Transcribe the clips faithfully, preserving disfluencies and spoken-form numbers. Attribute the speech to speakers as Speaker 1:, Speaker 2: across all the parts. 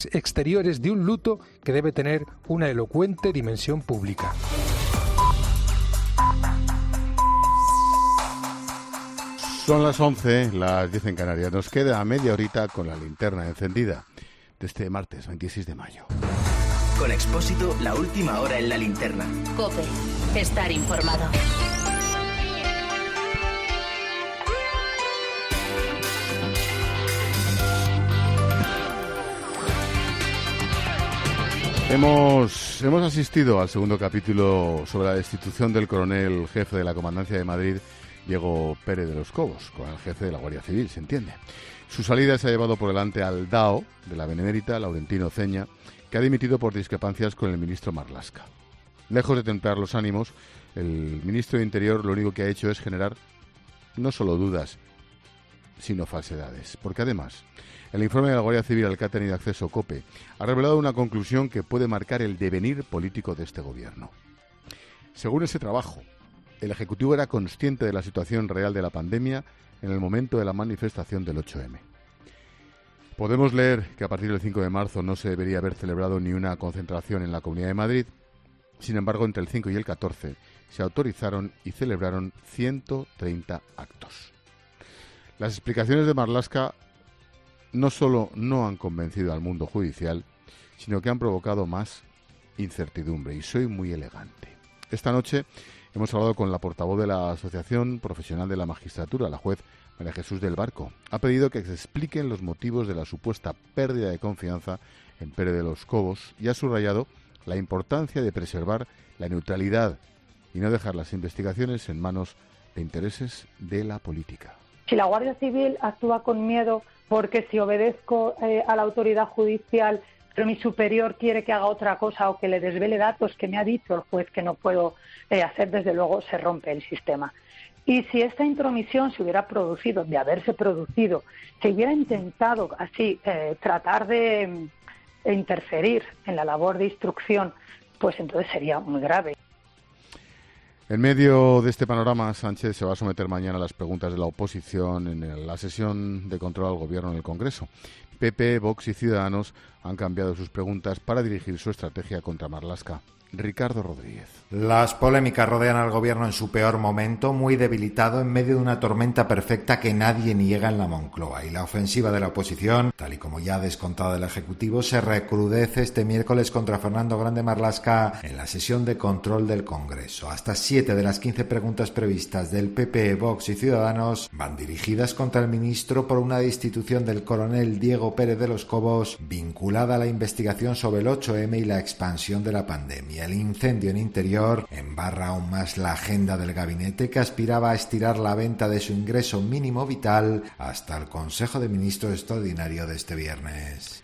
Speaker 1: exteriores de un luto que debe tener una elocuente dimensión pública.
Speaker 2: Son las once, las diez en Canarias. Nos queda media horita con la linterna encendida de este martes veintiséis de mayo.
Speaker 3: Con Expósito, la última hora en la linterna.
Speaker 4: COPE. Estar informado.
Speaker 2: Hemos, hemos asistido al segundo capítulo sobre la destitución del coronel jefe de la Comandancia de Madrid, Diego Pérez de los Cobos, con el jefe de la Guardia Civil, se entiende. Su salida se ha llevado por delante al D A O de la Benemérita, Laurentino Ceña, que ha dimitido por discrepancias con el ministro Marlaska. Lejos de templar los ánimos, el ministro de Interior lo único que ha hecho es generar no solo dudas, sino falsedades. Porque además, el informe de la Guardia Civil al que ha tenido acceso COPE ha revelado una conclusión que puede marcar el devenir político de este gobierno. Según ese trabajo, el Ejecutivo era consciente de la situación real de la pandemia en el momento de la manifestación del ocho eme. Podemos leer que a partir del cinco de marzo no se debería haber celebrado ni una concentración en la Comunidad de Madrid. Sin embargo, entre el cinco y el catorce se autorizaron y celebraron ciento treinta actos. Las explicaciones de Marlaska no solo no han convencido al mundo judicial, sino que han provocado más incertidumbre. Y soy muy elegante. Esta noche hemos hablado con la portavoz de la Asociación Profesional de la Magistratura, la juez María Jesús del Barco. Ha pedido que se expliquen los motivos de la supuesta pérdida de confianza en Pérez de los Cobos y ha subrayado la importancia de preservar la neutralidad y no dejar las investigaciones en manos de intereses de la política.
Speaker 5: Si la Guardia Civil actúa con miedo porque si obedezco eh, a la autoridad judicial, pero mi superior quiere que haga otra cosa o que le desvele datos que me ha dicho el juez que no puedo eh, hacer, desde luego se rompe el sistema. Y si esta intromisión se hubiera producido, de haberse producido, se hubiera intentado así eh, tratar de, de interferir en la labor de instrucción, pues entonces sería muy grave.
Speaker 2: En medio de este panorama, Sánchez se va a someter mañana a las preguntas de la oposición en la sesión de control al Gobierno en el Congreso. P P, Vox y Ciudadanos han cambiado sus preguntas para dirigir su estrategia contra Marlaska. Ricardo Rodríguez.
Speaker 6: Las polémicas rodean al gobierno en su peor momento, muy debilitado en medio de una tormenta perfecta que nadie niega en la Moncloa. Y la ofensiva de la oposición, tal y como ya ha descontado el Ejecutivo, se recrudece este miércoles contra Fernando Grande Marlaska en la sesión de control del Congreso. Hasta siete de las quince preguntas previstas del P P, Vox y Ciudadanos van dirigidas contra el ministro por una destitución del coronel Diego Pérez de los Cobos vinculada a la investigación sobre el ocho eme y la expansión de la pandemia. El incendio en Interior embarra aún más la agenda del gabinete, que aspiraba a estirar la venta de su ingreso mínimo vital hasta el Consejo de Ministros extraordinario de este viernes.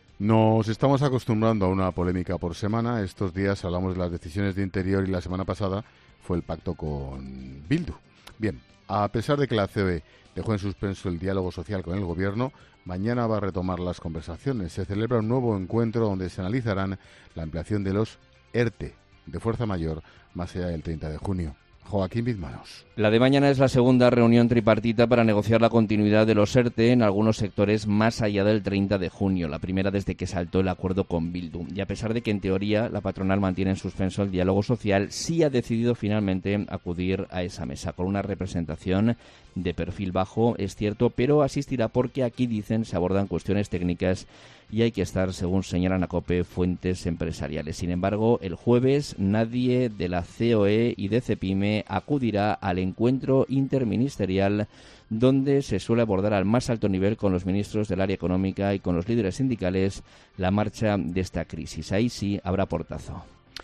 Speaker 2: Nos estamos acostumbrando a una polémica por semana. Estos días hablamos de las decisiones de Interior y la semana pasada fue el pacto con Bildu. Bien, a pesar de que la C O E dejó en suspenso el diálogo social con el Gobierno, mañana va a retomar las conversaciones. Se celebra un nuevo encuentro donde se analizarán la ampliación de los ERTE de fuerza mayor más allá del treinta de junio. Joaquín Bizmanos.
Speaker 7: La de mañana es la segunda reunión tripartita para negociar la continuidad de los ERTE en algunos sectores más allá del treinta de junio, la primera desde que saltó el acuerdo con Bildu. Y a pesar de que en teoría la patronal mantiene en suspenso el diálogo social, sí ha decidido finalmente acudir a esa mesa con una representación de perfil bajo, es cierto, pero asistirá porque aquí, dicen, se abordan cuestiones técnicas y hay que estar, según señalan a COPE, fuentes empresariales. Sin embargo, el jueves nadie de la C O E y de CEPIME acudirá al encuentro interministerial donde se suele abordar al más alto nivel con los ministros del área económica y con los líderes sindicales la marcha de esta crisis. Ahí sí habrá portazo.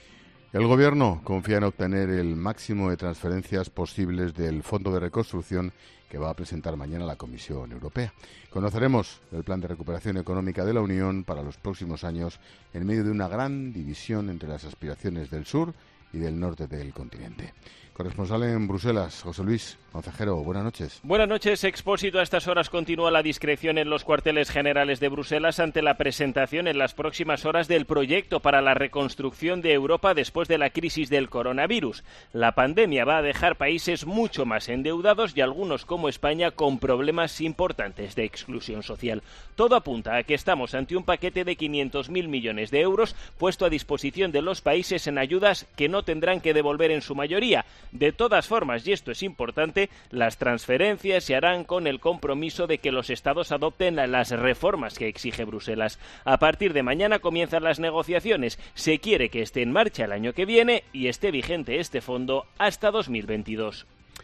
Speaker 2: El Gobierno confía en obtener el máximo de transferencias posibles del Fondo de Reconstrucción que va a presentar mañana la Comisión Europea. Conoceremos el Plan de Recuperación Económica de la Unión para los próximos años en medio de una gran división entre las aspiraciones del sur y del norte del continente. Corresponsal en Bruselas, José Luis Concejero, buenas noches.
Speaker 8: Buenas noches, Expósito. A estas horas continúa la discreción en los cuarteles generales de Bruselas ante la presentación en las próximas horas del proyecto para la reconstrucción de Europa después de la crisis del coronavirus. La pandemia va a dejar países mucho más endeudados y algunos como España con problemas importantes de exclusión social. Todo apunta a que estamos ante un paquete de quinientos mil millones de euros puesto a disposición de los países en ayudas que no tendrán que devolver en su mayoría. De todas formas, y esto es importante, las transferencias se harán con el compromiso de que los Estados adopten las reformas que exige Bruselas. A partir de mañana comienzan las negociaciones. Se quiere que esté en marcha el año que viene y esté vigente este fondo hasta dos mil veintidós.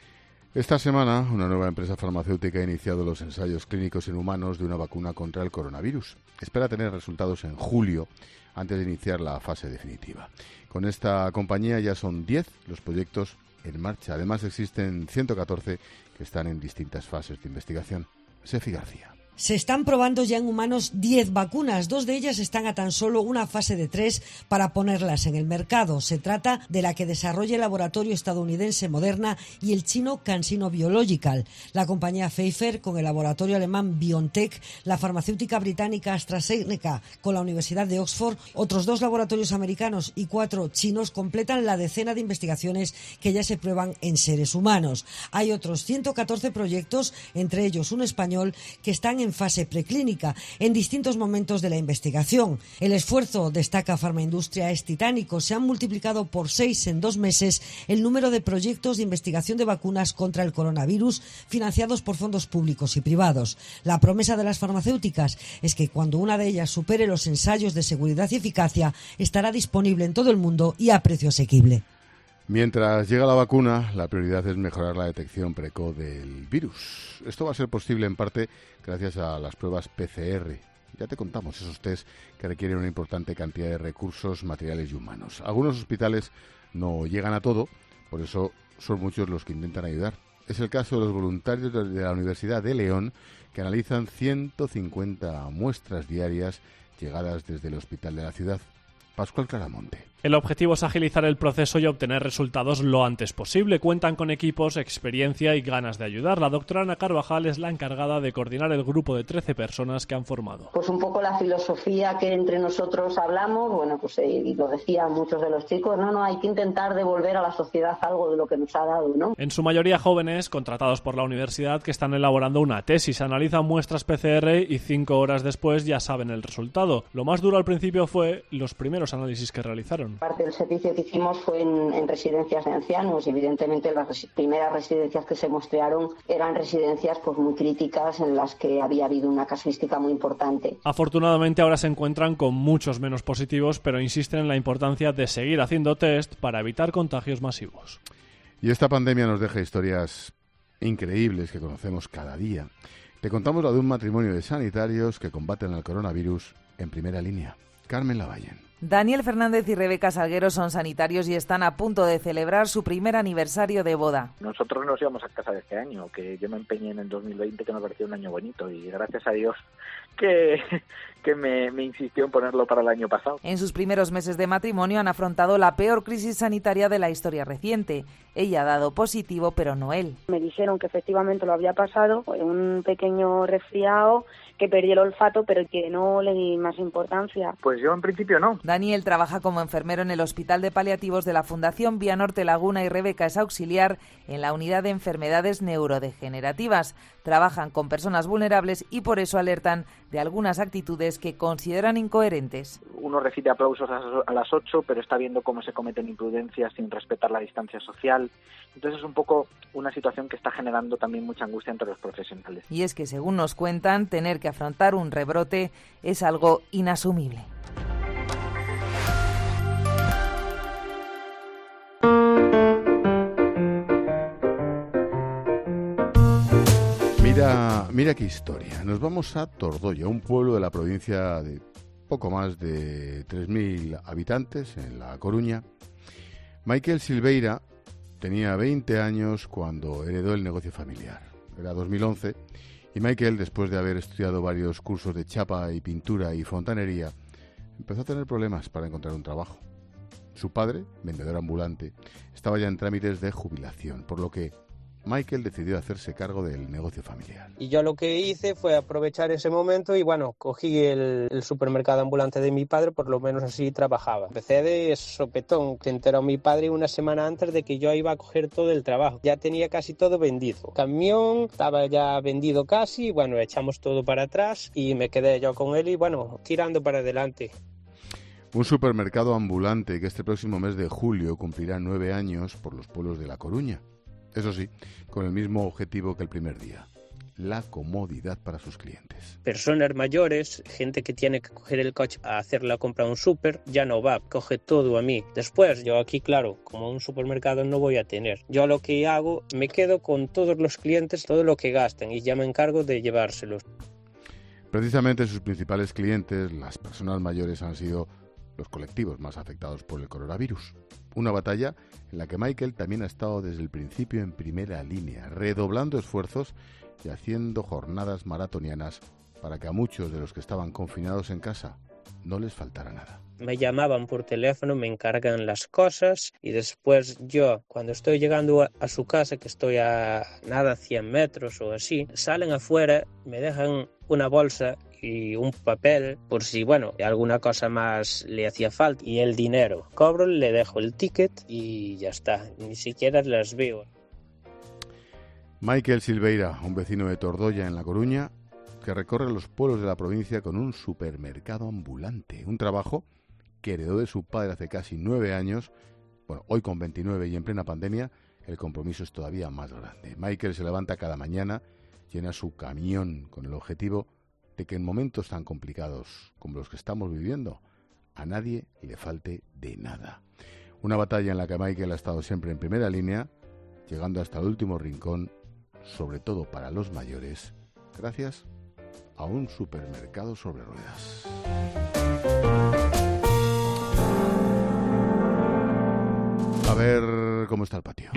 Speaker 2: Esta semana, una nueva empresa farmacéutica ha iniciado los ensayos clínicos en humanos de una vacuna contra el coronavirus. Espera tener resultados en julio, antes de iniciar la fase definitiva. Con esta compañía ya son diez los proyectos en marcha. Además, existen ciento catorce que están en distintas fases de investigación. Sefi García.
Speaker 9: Se están probando ya en humanos diez vacunas. Dos de ellas están a tan solo una fase de tres para ponerlas en el mercado. Se trata de la que desarrolla el laboratorio estadounidense Moderna y el chino CanSino Biological. La compañía Pfizer con el laboratorio alemán BioNTech, la farmacéutica británica AstraZeneca con la Universidad de Oxford, otros dos laboratorios americanos y cuatro chinos completan la decena de investigaciones que ya se prueban en seres humanos. Hay otros ciento catorce proyectos, entre ellos un español, que están en en fase preclínica, en distintos momentos de la investigación. El esfuerzo, destaca Farmaindustria, es titánico. Se han multiplicado por seis en dos meses el número de proyectos de investigación de vacunas contra el coronavirus financiados por fondos públicos y privados. La promesa de las farmacéuticas es que cuando una de ellas supere los ensayos de seguridad y eficacia, estará disponible en todo el mundo y a precio asequible.
Speaker 2: Mientras llega la vacuna, la prioridad es mejorar la detección precoz del virus. Esto va a ser posible en parte gracias a las pruebas P C R. Ya te contamos esos test que requieren una importante cantidad de recursos materiales y humanos. Algunos hospitales no llegan a todo, por eso son muchos los que intentan ayudar. Es el caso de los voluntarios de la Universidad de León, que analizan ciento cincuenta muestras diarias llegadas desde el hospital de la ciudad. Pascual Claramonte.
Speaker 10: El objetivo es agilizar el proceso y obtener resultados lo antes posible. Cuentan con equipos, experiencia y ganas de ayudar. La doctora Ana Carvajal es la encargada de coordinar el grupo de trece personas que han formado.
Speaker 11: Pues un poco la filosofía que entre nosotros hablamos, bueno, pues eh, y lo decían muchos de los chicos, no, no, hay que intentar devolver a la sociedad algo de lo que nos ha dado, ¿no?
Speaker 10: En su mayoría jóvenes, contratados por la universidad, que están elaborando una tesis. Analizan muestras P C R y cinco horas después ya saben el resultado. Lo más duro al principio fue los primeros análisis que realizaron.
Speaker 11: Parte del servicio que hicimos fue en, en residencias de ancianos y evidentemente las res- primeras residencias que se muestrearon eran residencias pues muy críticas en las que había habido una casuística muy importante.
Speaker 10: Afortunadamente ahora se encuentran con muchos menos positivos, pero insisten en la importancia de seguir haciendo test para evitar contagios masivos.
Speaker 2: Y esta pandemia nos deja historias increíbles que conocemos cada día. Te contamos la de un matrimonio de sanitarios que combaten el coronavirus en primera línea. Carmen Lavallén.
Speaker 12: Daniel Fernández y Rebeca Salguero son sanitarios y están a punto de celebrar su primer aniversario de boda.
Speaker 13: Nosotros nos íbamos a casa de este año, que yo me empeñé en el dos mil veinte, que me pareció un año bonito, y gracias a Dios que, que me, me insistió en ponerlo para el año pasado.
Speaker 12: En sus primeros meses de matrimonio han afrontado la peor crisis sanitaria de la historia reciente. Ella ha dado positivo, pero no él.
Speaker 14: Me dijeron que efectivamente lo había pasado, un pequeño resfriado, que perdí el olfato, pero que no le di más importancia.
Speaker 13: Pues yo en principio no.
Speaker 12: Daniel trabaja como enfermero en el Hospital de Paliativos de la Fundación Vía Norte Laguna y Rebeca es auxiliar en la unidad de enfermedades neurodegenerativas. Trabajan con personas vulnerables y por eso alertan de algunas actitudes que consideran incoherentes.
Speaker 13: Uno recibe aplausos a las ocho, pero está viendo cómo se cometen imprudencias sin respetar la distancia social. Entonces es un poco una situación que está generando también mucha angustia entre los profesionales.
Speaker 12: Y es que, según nos cuentan, tener que afrontar un rebrote es algo inasumible.
Speaker 2: Mira, mira qué historia. Nos vamos a Tordoya, un pueblo de la provincia de poco más de tres mil habitantes, en La Coruña. Michael Silveira tenía veinte años cuando heredó el negocio familiar. Era dos mil once y Michael, después de haber estudiado varios cursos de chapa y pintura y fontanería, empezó a tener problemas para encontrar un trabajo. Su padre, vendedor ambulante, estaba ya en trámites de jubilación, por lo que Michael decidió hacerse cargo del negocio familiar.
Speaker 15: Y yo lo que hice fue aprovechar ese momento y bueno, cogí el, el supermercado ambulante de mi padre, por lo menos así trabajaba. Empecé de sopetón, se enteró mi padre una semana antes de que yo iba a coger todo el trabajo. Ya tenía casi todo vendido. Camión estaba ya vendido casi, bueno, echamos todo para atrás y me quedé yo con él y bueno, tirando para adelante.
Speaker 2: Un supermercado ambulante que este próximo mes de julio cumplirá nueve años por los pueblos de La Coruña. Eso sí, con el mismo objetivo que el primer día, la comodidad para sus clientes.
Speaker 15: Personas mayores, gente que tiene que coger el coche a hacer la compra a un súper, ya no va, coge todo a mí. Después, yo aquí, claro, como un supermercado no voy a tener. Yo lo que hago, me quedo con todos los clientes, todo lo que gastan y ya me encargo de llevárselos.
Speaker 2: Precisamente sus principales clientes, las personas mayores, han sido los colectivos más afectados por el coronavirus. Una batalla en la que Michael también ha estado desde el principio en primera línea, redoblando esfuerzos y haciendo jornadas maratonianas para que a muchos de los que estaban confinados en casa no les faltara nada.
Speaker 15: Me llamaban por teléfono, me encargan las cosas y después yo, cuando estoy llegando a, a su casa, que estoy a nada, cien metros o así, salen afuera, me dejan una bolsa y un papel por si, bueno, alguna cosa más le hacía falta y el dinero. Cobro, le dejo el ticket y ya está, ni siquiera las veo.
Speaker 2: Michael Silveira, un vecino de Tordoya en La Coruña, que recorre los pueblos de la provincia con un supermercado ambulante, un trabajo que heredó de su padre hace casi nueve años. Bueno, hoy con veintinueve y en plena pandemia, el compromiso es todavía más grande. Michael se levanta cada mañana, llena su camión con el objetivo de que en momentos tan complicados como los que estamos viviendo, a nadie le falte de nada. Una batalla en la que Michael ha estado siempre en primera línea, llegando hasta el último rincón, sobre todo para los mayores, gracias a un supermercado sobre ruedas. A ver cómo está el patio.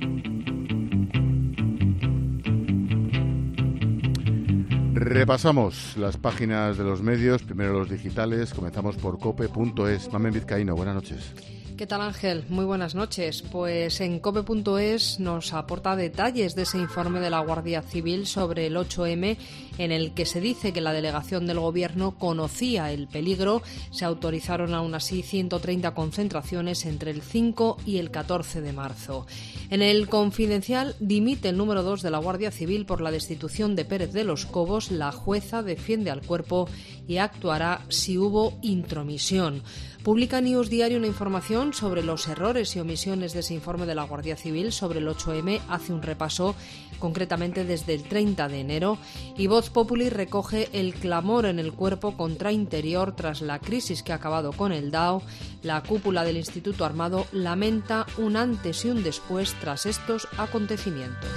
Speaker 2: Repasamos las páginas de los medios, primero los digitales, comenzamos por cope punto es. Mamen Vizcaíno, buenas noches.
Speaker 16: ¿Qué tal, Ángel? Muy buenas noches. Pues en cope punto es nos aporta detalles de ese informe de la Guardia Civil sobre el ocho eme, en el que se dice que la delegación del Gobierno conocía el peligro. Se autorizaron aún así ciento treinta concentraciones entre el cinco y el catorce de marzo. En el Confidencial, dimite el número dos de la Guardia Civil por la destitución de Pérez de los Cobos. La jueza defiende al cuerpo y actuará si hubo intromisión. Publica News Diario una información sobre los errores y omisiones de ese informe de la Guardia Civil sobre el ocho eme. Hace un repaso concretamente desde el treinta de enero. Y Voz Populi recoge el clamor en el cuerpo contra Interior tras la crisis que ha acabado con el D A O. La cúpula del Instituto Armado lamenta un antes y un después tras estos acontecimientos.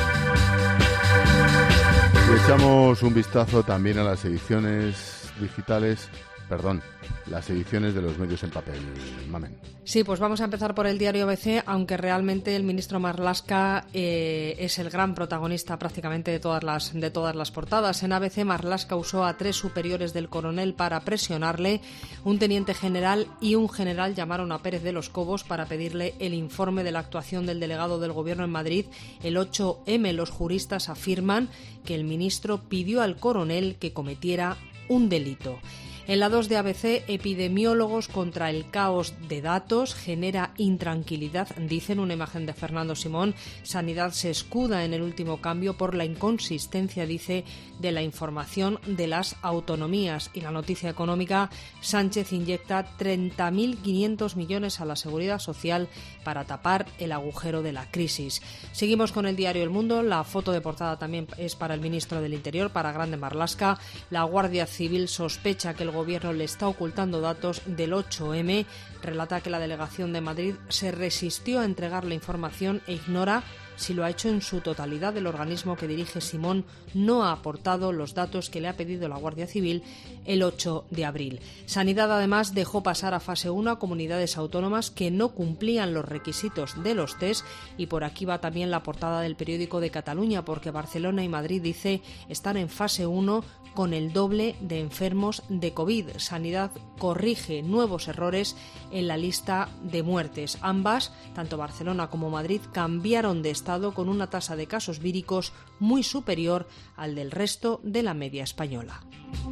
Speaker 2: Y echamos un vistazo también a las ediciones digitales, perdón, las ediciones de los medios en papel. Mamen.
Speaker 16: Sí, pues vamos a empezar por el diario A B C, aunque realmente el ministro Marlaska eh, es el gran protagonista prácticamente de todas las de todas las portadas. En A B C, Marlaska usó a tres superiores del coronel para presionarle. Un teniente general y un general llamaron a Pérez de los Cobos para pedirle el informe de la actuación del delegado del Gobierno en Madrid el ocho eme. Los juristas afirman que el ministro pidió al coronel que cometiera un delito. En la dos de A B C, epidemiólogos contra el caos de datos genera intranquilidad, dicen. Una imagen de Fernando Simón. Sanidad se escuda en el último cambio por la inconsistencia, dice, de la información de las autonomías. Y la noticia económica, Sánchez inyecta treinta mil quinientos millones a la Seguridad Social para tapar el agujero de la crisis. Seguimos con el diario El Mundo. La foto de portada también es para el ministro del Interior, para Grande Marlaska. La Guardia Civil sospecha que el Gobierno le está ocultando datos del ocho eme. Relata que la delegación de Madrid se resistió a entregar la información e ignora si lo ha hecho en su totalidad. El organismo que dirige Simón no ha aportado los datos que le ha pedido la Guardia Civil el ocho de abril. Sanidad, además, dejó pasar a fase uno a comunidades autónomas que no cumplían los requisitos de los test, y por aquí va también la portada del periódico de Cataluña, porque Barcelona y Madrid, dice, están en fase uno con el doble de enfermos de COVID. Sanidad corrige nuevos errores en la lista de muertes. Ambas, tanto Barcelona como Madrid, cambiaron de estado con una tasa de casos víricos muy superior al del resto de la media española.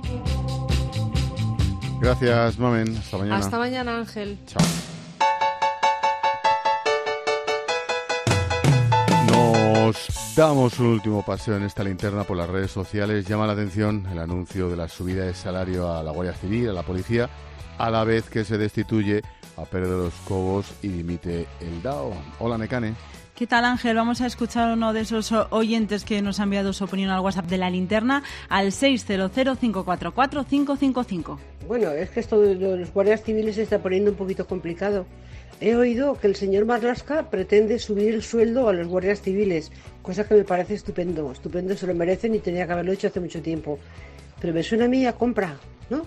Speaker 2: Gracias, Mamen. Hasta mañana.
Speaker 16: Hasta mañana, Ángel.
Speaker 2: Chao. Nos damos un último paseo en esta linterna por las redes sociales. Llama la atención el anuncio de la subida de salario a la Guardia Civil, a la policía, a la vez que se destituye a Pérez de los Cobos y dimite el D A O. Hola, Necane.
Speaker 17: ¿Qué tal, Ángel? Vamos a escuchar a uno de esos oyentes que nos ha enviado su opinión al WhatsApp de la linterna al seis cero cero, cinco cuatro cuatro, cinco cinco cinco.
Speaker 18: Bueno, es que esto de los guardias civiles se está poniendo un poquito complicado. He oído que el señor Marlaska pretende subir el sueldo a los guardias civiles, cosa que me parece estupendo. Estupendo, se lo merecen y tenía que haberlo hecho hace mucho tiempo. Pero me suena a mí a compra, ¿no?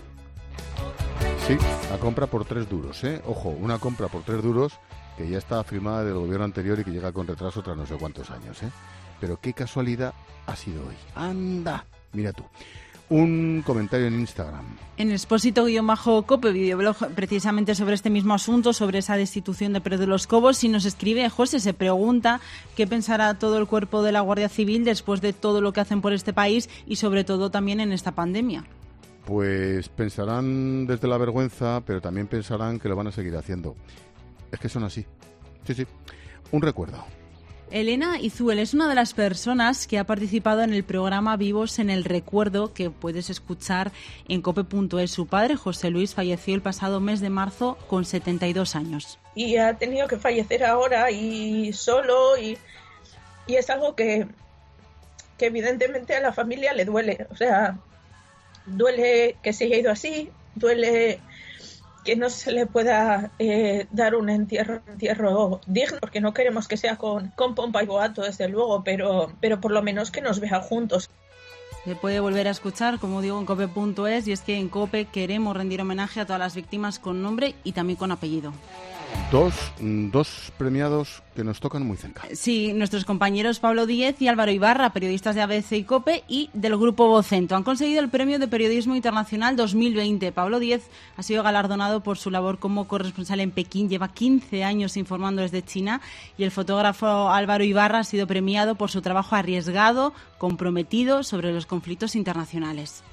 Speaker 2: Sí, a compra por tres duros, ¿eh? Ojo, una compra por tres duros que ya está firmada del gobierno anterior y que llega con retraso tras no sé cuántos años, ¿eh? Pero qué casualidad ha sido hoy. ¡Anda! Mira tú. Un comentario en Instagram.
Speaker 17: En Expósito-Cope, videoblog precisamente sobre este mismo asunto, sobre esa destitución de Pérez de los Cobos, y nos escribe José, se pregunta qué pensará todo el cuerpo de la Guardia Civil después de todo lo que hacen por este país y sobre todo también en esta pandemia.
Speaker 2: Pues pensarán desde la vergüenza, pero también pensarán que lo van a seguir haciendo. Es que son así. Sí, sí. Un recuerdo.
Speaker 17: Elena Izuel es una de las personas que ha participado en el programa Vivos en el Recuerdo, que puedes escuchar en cope punto es. Su padre, José Luis, falleció el pasado mes de marzo con setenta y dos años.
Speaker 19: Y ha tenido que fallecer ahora y solo, y, y es algo que, que evidentemente a la familia le duele. O sea, duele que se haya ido así, duele que no se le pueda eh, dar un entierro, entierro digno, porque no queremos que sea con, con pompa y boato, desde luego, pero, pero por lo menos que nos vean juntos.
Speaker 17: Se puede volver a escuchar, como digo, en cope punto es, y es que en COPE queremos rendir homenaje a todas las víctimas con nombre y también con apellido.
Speaker 2: Dos, dos premiados que nos tocan muy cerca.
Speaker 17: Sí, nuestros compañeros Pablo Díez y Álvaro Ibarra, periodistas de A B C y COPE y del Grupo Vocento, han conseguido el Premio de Periodismo Internacional dos mil veinte. Pablo Díez ha sido galardonado por su labor como corresponsal en Pekín, lleva quince años informando desde China, y el fotógrafo Álvaro Ibarra ha sido premiado por su trabajo arriesgado, comprometido sobre los conflictos internacionales.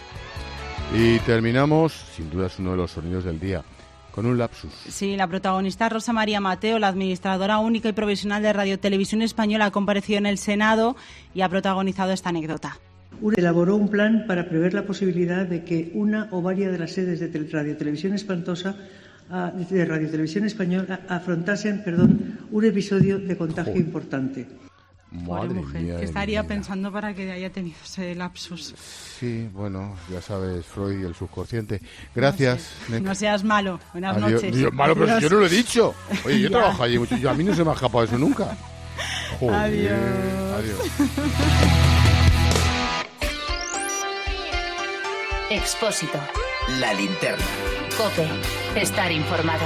Speaker 2: Y terminamos, sin duda es uno de los sonidos del día, con un lapsus.
Speaker 17: Sí, la protagonista Rosa María Mateo, la administradora única y provisional de Radio Televisión Española, ha comparecido en el Senado y ha protagonizado esta anécdota.
Speaker 20: Elaboró un plan para prever la posibilidad de que una o varias de las sedes de Radio Televisión Espantosa, de Radio Televisión Española, afrontasen, perdón, un episodio de contagio Joder. importante.
Speaker 2: Madre
Speaker 17: mujer,
Speaker 2: mía,
Speaker 17: ¿qué estaría
Speaker 2: mía.
Speaker 17: pensando para que haya tenido ese lapsus?
Speaker 2: Sí, bueno, ya sabes, Freud y el subconsciente. Gracias.
Speaker 17: No, sé. no seas malo. Buenas
Speaker 2: Adiós.
Speaker 17: noches.
Speaker 2: Dios, malo, pero si yo no lo he dicho. Oye, yo trabajo allí mucho. Yo, a mí no se me ha escapado eso nunca. Joder.
Speaker 17: Adiós.
Speaker 2: Adiós.
Speaker 4: Expósito.
Speaker 3: La linterna.
Speaker 4: COPE. Estar informado.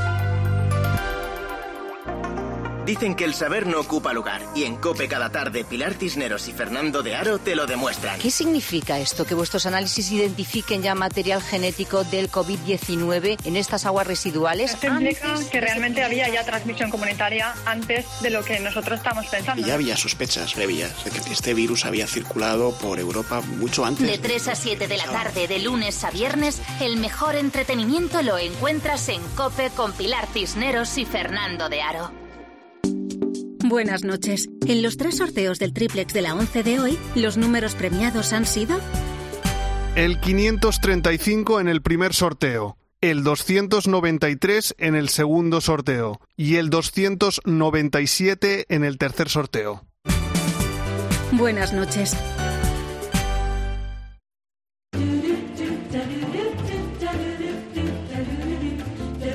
Speaker 3: Dicen que el saber no ocupa lugar, y en COPE cada tarde Pilar Cisneros y Fernando de Aro te lo demuestran.
Speaker 21: ¿Qué significa esto? ¿Que vuestros análisis identifiquen ya material genético del covid diecinueve en estas aguas residuales?
Speaker 22: Esto implica que realmente había ya transmisión comunitaria antes de lo que nosotros estamos pensando.
Speaker 23: Ya había sospechas previas de que este virus había circulado por Europa mucho antes.
Speaker 4: De tres a siete de la tarde, de lunes a viernes, el mejor entretenimiento lo encuentras en COPE con Pilar Cisneros y Fernando de Aro.
Speaker 24: Buenas noches. En los tres sorteos del triplex de la once de hoy, ¿los números premiados han sido?
Speaker 25: El quinientos treinta y cinco en el primer sorteo, el doscientos noventa y tres en el segundo sorteo y el doscientos noventa y siete en el tercer sorteo.
Speaker 24: Buenas noches.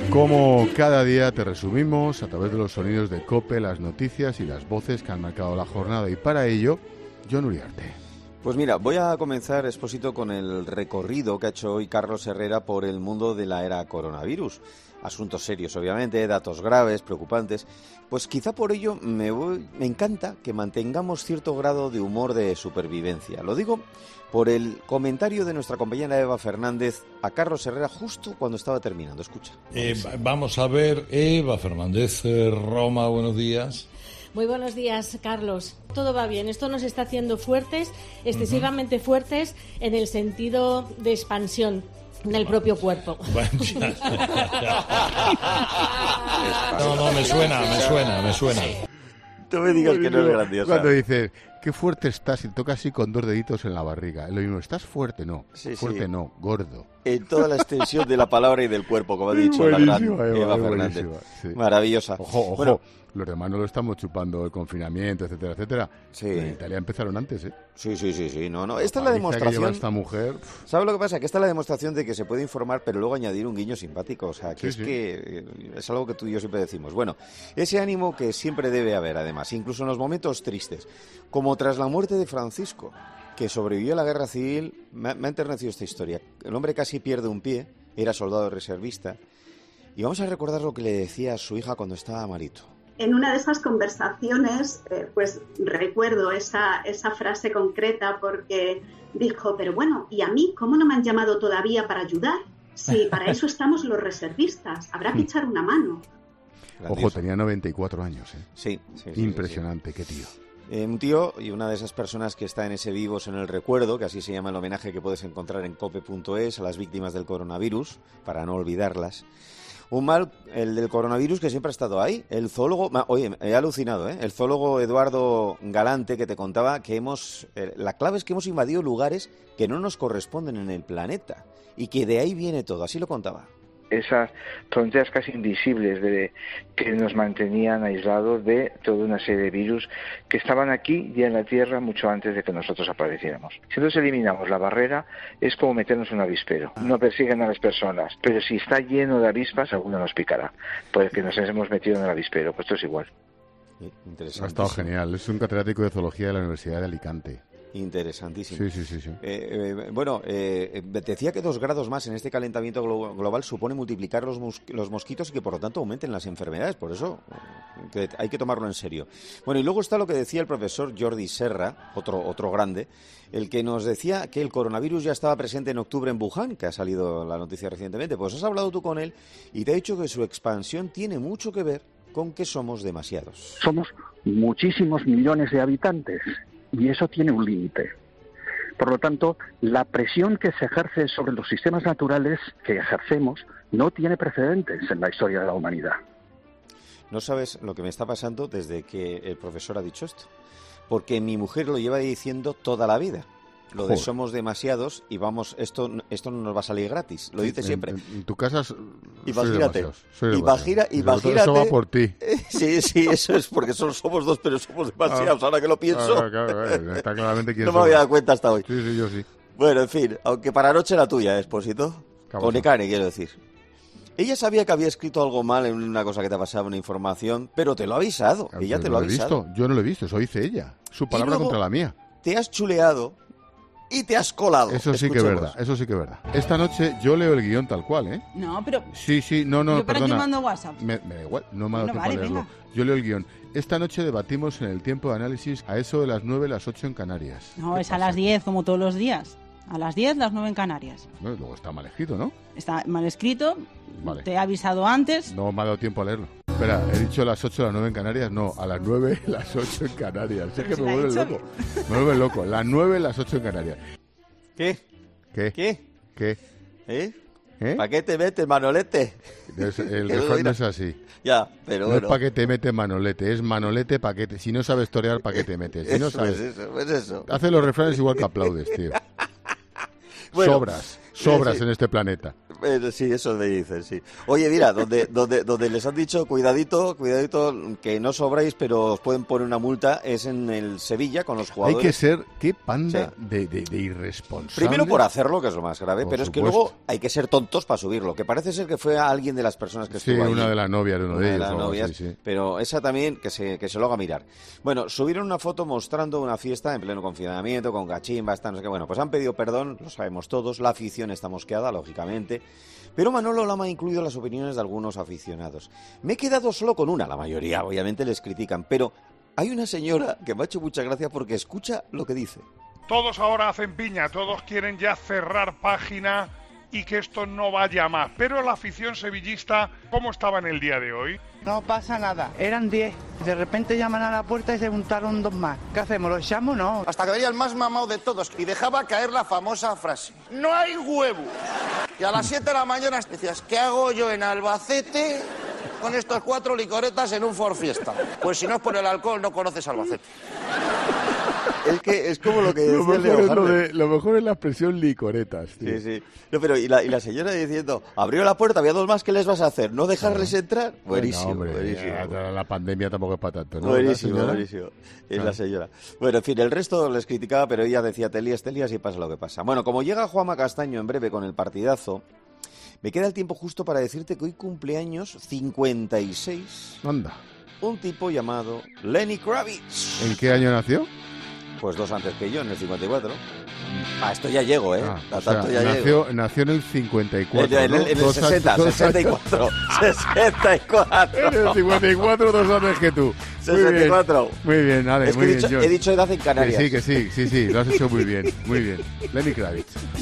Speaker 2: Como cada día te resumimos a través de los sonidos de COPE, las noticias y las voces que han marcado la jornada. Y para ello, Jon Uriarte.
Speaker 1: Pues mira, voy a comenzar, Expósito, con el recorrido que ha hecho hoy Carlos Herrera por el mundo de la era coronavirus. Asuntos serios, obviamente, datos graves, preocupantes. Pues quizá por ello me, voy, me encanta que mantengamos cierto grado de humor de supervivencia. Lo digo por el comentario de nuestra compañera Eva Fernández a Carlos Herrera justo cuando estaba terminando. Escucha.
Speaker 5: Eh, vamos a ver, Eva Fernández, eh, Roma, buenos días.
Speaker 6: Muy buenos días, Carlos. Todo va bien. Esto nos está haciendo fuertes, excesivamente uh-huh. fuertes en el sentido de expansión del propio cuerpo.
Speaker 5: No, no, me suena, me suena, me suena.
Speaker 1: No me digas que no es grandiosa.
Speaker 2: Cuando dices, qué fuerte estás, y toca así con dos deditos en la barriga. Lo mismo, ¿estás fuerte? No. Sí, fuerte sí. No, gordo.
Speaker 1: En toda la extensión de la palabra y del cuerpo, como ha dicho la gran Eva, Eva Fernández.
Speaker 2: Sí.
Speaker 1: Maravillosa.
Speaker 2: Ojo, ojo.
Speaker 1: Bueno,
Speaker 2: los demás no lo estamos chupando, el confinamiento, etcétera, etcétera.
Speaker 1: Sí.
Speaker 2: En Italia empezaron antes, ¿eh?
Speaker 1: Sí, sí, sí, sí. No, no. Esta es la demostración.
Speaker 2: Que lleva esta mujer.
Speaker 1: ¿Sabes lo que pasa? Que esta es la demostración de que se puede informar, pero luego añadir un guiño simpático. O sea, que sí, es sí. que es algo que tú y yo siempre decimos. Bueno, ese ánimo que siempre debe haber, además, incluso en los momentos tristes, como tras la muerte de Francisco, que sobrevivió a la guerra civil. Me ha, me ha enternecido esta historia. El hombre casi pierde un pie, era soldado reservista, y vamos a recordar lo que le decía a su hija cuando estaba malito.
Speaker 7: En una de esas conversaciones, eh, pues recuerdo esa, esa frase concreta porque dijo, pero bueno, ¿y a mí cómo no me han llamado todavía para ayudar? Si para eso estamos los reservistas, habrá que echar una mano.
Speaker 2: Grandioso. Ojo, tenía noventa y cuatro años, ¿eh?
Speaker 1: Sí, sí, sí.
Speaker 2: Impresionante, sí, sí. Qué tío.
Speaker 1: Eh, un tío y una de esas personas que está en ese Vivos en el Recuerdo, que así se llama el homenaje que puedes encontrar en cope punto es a las víctimas del coronavirus, para no olvidarlas. Un mal, el del coronavirus, que siempre ha estado ahí. El zoólogo, oye, he alucinado, ¿eh? El zoólogo Eduardo Galante, que te contaba que hemos, eh, la clave es que hemos invadido lugares que no nos corresponden en el planeta y que de ahí viene todo, así lo contaba.
Speaker 8: Esas fronteras casi invisibles de, que nos mantenían aislados de toda una serie de virus que estaban aquí y en la Tierra mucho antes de que nosotros apareciéramos. Si nosotros eliminamos la barrera, es como meternos en un avispero. No persiguen a las personas, pero si está lleno de avispas, alguna nos picará, porque nos hemos metido en el avispero. Pues esto es igual.
Speaker 2: Ha estado genial. Es un catedrático de zoología de la Universidad de Alicante.
Speaker 1: Interesantísimo.
Speaker 2: Sí, sí, sí. sí.
Speaker 1: Eh, eh, bueno, eh, decía que dos grados más en este calentamiento glo- global supone multiplicar los, mus- los mosquitos y que por lo tanto aumenten las enfermedades. Por eso que hay que tomarlo en serio. Bueno, y luego está lo que decía el profesor Jordi Serra, otro, otro grande, el que nos decía que el coronavirus ya estaba presente en octubre en Wuhan, que ha salido la noticia recientemente. Pues has hablado tú con él y te ha dicho que su expansión tiene mucho que ver con que somos demasiados.
Speaker 26: Somos muchísimos millones de habitantes. Y eso tiene un límite. Por lo tanto, la presión que se ejerce sobre los sistemas naturales que ejercemos no tiene precedentes en la historia de la humanidad.
Speaker 1: No sabes lo que me está pasando desde que el profesor ha dicho esto. Porque mi mujer lo lleva diciendo toda la vida. Lo de Joder. Somos demasiados y vamos, esto esto no nos va a salir gratis. Lo dice siempre.
Speaker 2: En, en tu casa
Speaker 1: imagínate,
Speaker 2: soy
Speaker 1: imagina, imagínate.
Speaker 2: Eso va por ti.
Speaker 1: Sí, sí, eso es porque solo somos dos, pero somos demasiados. Ahora que lo pienso.
Speaker 2: Claro, claro, claro, está claramente quién
Speaker 1: no me había dado cuenta hasta hoy.
Speaker 2: Sí, sí, yo sí.
Speaker 1: Bueno, en fin, aunque para anoche la tuya, Expósito. Con Ecane, quiero decir. Ella sabía que había escrito algo mal en una cosa que te ha pasado, una información, pero te lo ha avisado.
Speaker 2: Yo
Speaker 1: ella te
Speaker 2: no
Speaker 1: lo ha
Speaker 2: he
Speaker 1: avisado.
Speaker 2: Visto. Yo no lo he visto, eso dice ella. Su palabra contra la mía.
Speaker 1: Te has chuleado y te has colado.
Speaker 2: Eso sí que es verdad, eso sí que es verdad. Esta noche yo leo el guión tal cual, ¿eh?
Speaker 17: No, pero...
Speaker 2: Sí, sí, no, no,
Speaker 17: yo para
Speaker 2: perdona.
Speaker 17: Yo mando WhatsApp.
Speaker 2: Me, me da igual, no me ha dado
Speaker 17: bueno,
Speaker 2: tiempo
Speaker 17: vale,
Speaker 2: a leerlo.
Speaker 17: Venga.
Speaker 2: Yo leo el guión. Esta noche debatimos en el tiempo de análisis a eso de las nueve, las ocho en Canarias.
Speaker 17: No, es pasa? a las diez, como todos los días. A las diez, las nueve en Canarias.
Speaker 2: Bueno, luego está mal escrito, ¿no?
Speaker 17: Está mal escrito.
Speaker 2: Vale.
Speaker 17: Te he avisado antes.
Speaker 2: No me ha dado tiempo a leerlo. Espera, he dicho las ocho, las nueve en Canarias. No, a las nueve, las ocho en Canarias. Es que me vuelve loco. Me vuelve loco. Las nueve, las ocho en Canarias.
Speaker 1: ¿Qué?
Speaker 2: ¿Qué?
Speaker 1: ¿Qué?
Speaker 2: ¿Qué?
Speaker 1: ¿Eh?
Speaker 2: ¿Eh?
Speaker 1: ¿Para qué te metes, Manolete?
Speaker 2: Es, el refrán no es así.
Speaker 1: Ya, pero
Speaker 2: no
Speaker 1: bueno.
Speaker 2: No es para que te metes Manolete, es Manolete para que te... Si no sabes torear, ¿para qué te metes? Si no
Speaker 1: eso
Speaker 2: sabes...
Speaker 1: es eso, es eso.
Speaker 2: Hace los refranes igual que aplaudes, tío.
Speaker 1: Bueno,
Speaker 2: sobras, sobras
Speaker 1: sí.
Speaker 2: en este planeta.
Speaker 1: Eh, sí, eso me dicen, sí. Oye, mira, donde, donde, donde les han dicho, cuidadito, cuidadito, que no sobráis, pero os pueden poner una multa, es en el Sevilla, con los jugadores.
Speaker 2: Hay que ser, qué panda
Speaker 1: Sí.
Speaker 2: de, de, de irresponsables.
Speaker 1: Primero por hacerlo, que es lo más grave,
Speaker 2: Por
Speaker 1: pero es que
Speaker 2: supuesto.
Speaker 1: luego hay que ser tontos para subirlo, que parece ser que fue a alguien de las personas que
Speaker 2: Sí,
Speaker 1: estuvo allí.
Speaker 2: una de las novias de uno
Speaker 1: Una
Speaker 2: de
Speaker 1: de
Speaker 2: ellos.
Speaker 1: las
Speaker 2: o algo
Speaker 1: novias,
Speaker 2: así, sí.
Speaker 1: pero esa también que se, que se lo haga mirar. Bueno, subieron una foto mostrando una fiesta en pleno confinamiento, con cachimbas, tal, no sé qué. Bueno, pues han pedido perdón, lo sabemos todos, la afición está mosqueada, lógicamente, pero Manolo Lama ha incluido las opiniones de algunos aficionados. Me he quedado solo con una, la mayoría obviamente les critican, pero hay una señora que me ha hecho mucha gracia porque escucha lo que dice.
Speaker 9: Todos ahora hacen piña, todos quieren ya cerrar página y que esto no vaya más. Pero la afición sevillista, ¿cómo estaba en el día de hoy?
Speaker 10: No pasa nada, eran diez. De repente llaman a la puerta y se juntaron dos más. ¿Qué hacemos? ¿Los echamos o no?
Speaker 11: Hasta que venía el más mamado de todos y dejaba caer la famosa frase: ¡no hay huevo! Y a las siete de la mañana decías: ¿qué hago yo en Albacete con estos cuatro licoretas en un Ford Fiesta? Pues si no es por el alcohol, no conoces Albacete.
Speaker 1: Es que es como lo que
Speaker 2: Lo
Speaker 1: decía
Speaker 2: mejor,
Speaker 1: Leo
Speaker 2: es lo,
Speaker 1: Harlem.
Speaker 2: de, lo mejor es la expresión licoretas, tío.
Speaker 1: Sí, sí. No, pero y la, y la señora diciendo, abrió la puerta, había dos más, ¿qué les vas a hacer? ¿No dejarles entrar? Buenísimo,
Speaker 2: Bueno, hombre,
Speaker 1: buenísimo.
Speaker 2: La, la pandemia tampoco es para tanto, ¿no?
Speaker 1: Buenísimo,
Speaker 2: ¿Verdad, señora?
Speaker 1: buenísimo. Es
Speaker 2: Ah.
Speaker 1: la señora. Bueno, en fin, el resto les criticaba, pero ella decía telías, telías y pasa lo que pasa. Bueno, como llega Juanma Castaño en breve con el partidazo, me queda el tiempo justo para decirte que hoy cumpleaños cincuenta y seis
Speaker 2: Anda.
Speaker 1: un tipo llamado Lenny Kravitz.
Speaker 2: ¿En qué año nació?
Speaker 1: Pues dos antes que yo, en el cincuenta y cuatro. Ah, esto ya llego, ¿eh?
Speaker 2: Ah,
Speaker 1: A
Speaker 2: o sea,
Speaker 1: tanto ya
Speaker 2: nació,
Speaker 1: llego.
Speaker 2: nació en el cincuenta y cuatro,
Speaker 1: En el,
Speaker 2: ¿no?
Speaker 1: en el
Speaker 2: Dos
Speaker 1: sesenta,
Speaker 2: años- dos
Speaker 1: sesenta y
Speaker 2: años-
Speaker 1: cuatro. sesenta y cuatro.
Speaker 2: En el cincuenta y cuatro, dos años que tú. Muy
Speaker 1: sesenta y cuatro.
Speaker 2: bien, muy bien, vale,
Speaker 1: Es que
Speaker 2: muy
Speaker 1: he
Speaker 2: bien,
Speaker 1: dicho-
Speaker 2: John.
Speaker 1: he dicho edad en Canarias.
Speaker 2: Que sí, que sí, sí, sí, lo has hecho muy bien, muy bien. Lenny Kravitz.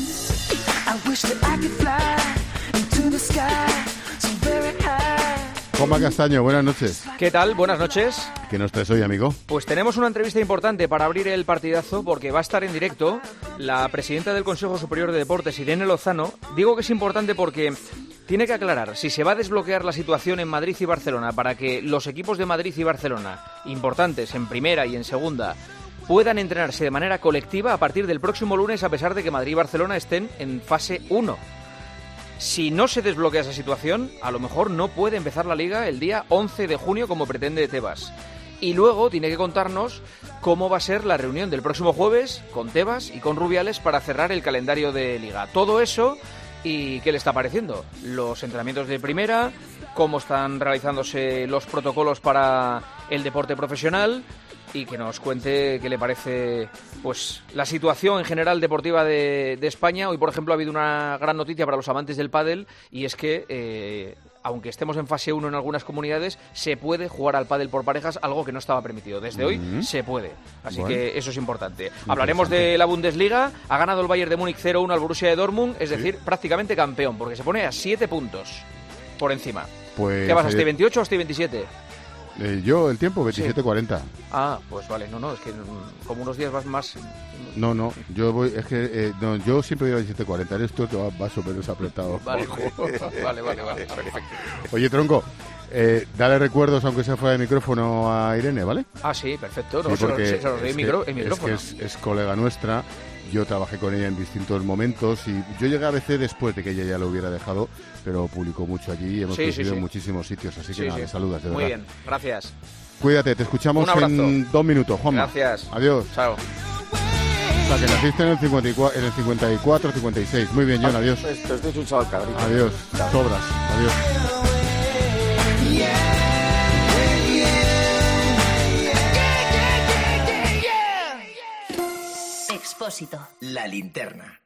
Speaker 2: Juanma Castaño, buenas noches.
Speaker 12: ¿Qué tal? Buenas noches.
Speaker 2: ¿Qué nos traes hoy, amigo?
Speaker 12: Pues tenemos una entrevista importante para abrir el partidazo porque va a estar en directo la presidenta del Consejo Superior de Deportes, Irene Lozano. Digo que es importante porque tiene que aclarar si se va a desbloquear la situación en Madrid y Barcelona para que los equipos de Madrid y Barcelona, importantes en primera y en segunda, puedan entrenarse de manera colectiva a partir del próximo lunes, a pesar de que Madrid y Barcelona estén en fase uno. Si no se desbloquea esa situación, a lo mejor no puede empezar la Liga el día once de junio como pretende Tebas. Y luego tiene que contarnos cómo va a ser la reunión del próximo jueves con Tebas y con Rubiales para cerrar el calendario de Liga. Todo eso y qué le está pareciendo. Los entrenamientos de primera, cómo están realizándose los protocolos para el deporte profesional y que nos cuente qué le parece pues la situación en general deportiva de, de España. Hoy, por ejemplo, ha habido una gran noticia para los amantes del pádel y es que, eh, aunque estemos en fase uno en algunas comunidades, se puede jugar al pádel por parejas, algo que no estaba permitido. Desde hoy
Speaker 2: Mm.
Speaker 12: se puede, así
Speaker 2: Bueno.
Speaker 12: que eso es importante. Hablaremos de la Bundesliga. Ha ganado el Bayern de Múnich cero uno al Borussia de Dortmund, es decir, prácticamente campeón, porque se pone a siete puntos por encima.
Speaker 2: Pues,
Speaker 12: ¿Qué vas, hasta
Speaker 2: eh,
Speaker 12: veintiocho o hasta veintisiete?
Speaker 2: Eh, yo, el tiempo, veintisiete cuarenta.
Speaker 12: Ah, pues vale, no, no, es que mm, como unos días vas más...
Speaker 2: No, no, yo voy, es que, eh, no, yo siempre digo veintisiete cuarenta, eres tú el que va más o menos apretado.
Speaker 12: Vale,
Speaker 2: Ojo.
Speaker 12: vale, vale, vale, perfecto.
Speaker 2: Oye, Tronco, eh, dale recuerdos, aunque sea fuera de micrófono, a Irene, ¿vale?
Speaker 12: Ah, sí, perfecto, no,
Speaker 2: Sí,
Speaker 12: se lo-
Speaker 2: porque
Speaker 12: se, se lo doy
Speaker 2: es
Speaker 12: el
Speaker 2: que-
Speaker 12: micro- el
Speaker 2: es
Speaker 12: micrófono.
Speaker 2: que es, es colega nuestra, yo trabajé con ella en distintos momentos y yo llegué a B C después de que ella ya lo hubiera dejado, pero publicó mucho allí y hemos
Speaker 12: Sí, sí,
Speaker 2: coincidido
Speaker 12: sí.
Speaker 2: en muchísimos sitios, así que
Speaker 12: Sí,
Speaker 2: nada,
Speaker 12: sí.
Speaker 2: le saludas, de
Speaker 12: Muy
Speaker 2: verdad.
Speaker 12: bien, gracias.
Speaker 2: Cuídate, te escuchamos
Speaker 12: Un abrazo.
Speaker 2: en dos minutos, Juanma.
Speaker 12: Gracias.
Speaker 2: Adiós.
Speaker 12: Chao.
Speaker 2: O sea, que naciste en el cincuenta y cuatro, en el cincuenta y cuatro, cincuenta y seis. Muy bien, John, adiós.
Speaker 1: Esto, esto es un chaval cabrito.
Speaker 2: Adiós. Sobras. Adiós.
Speaker 4: Expósito.
Speaker 3: La linterna.